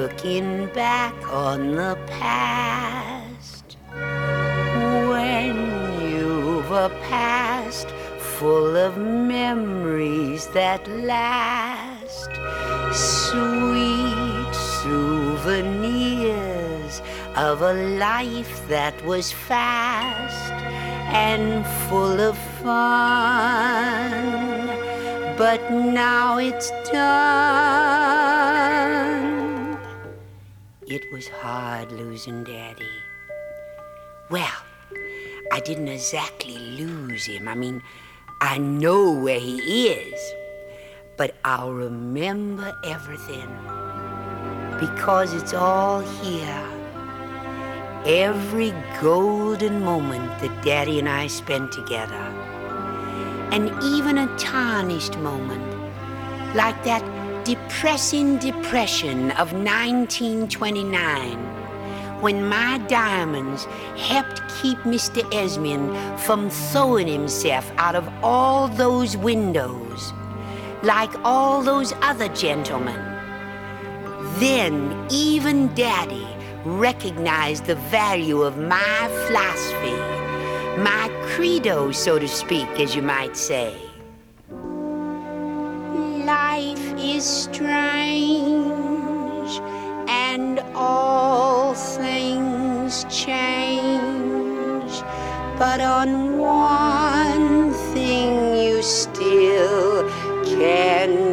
looking back on the past. When you've a past full of memories that last, sweet souvenirs of a life that was fast and full of fun. But now it's done. It was hard losing Daddy. Well, I didn't exactly lose him. I mean, I know where he is, but I'll remember everything because it's all here. Every golden moment that Daddy and I spent together. And even a tarnished moment, like that depressing depression of 1929, when my diamonds helped keep Mr. Esmond from throwing himself out of all those windows, like all those other gentlemen. Then even Daddy recognized the value of my philosophy, my credo, so to speak, as you might say. Life is strange, and all things change, but on one thing you still can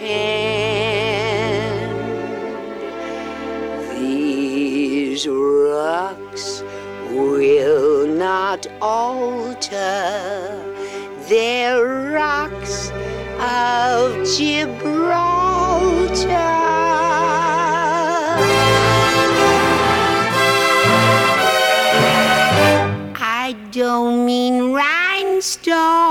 depend. These rocks will not alter. They're rocks of Gibraltar. I don't mean rhinestones.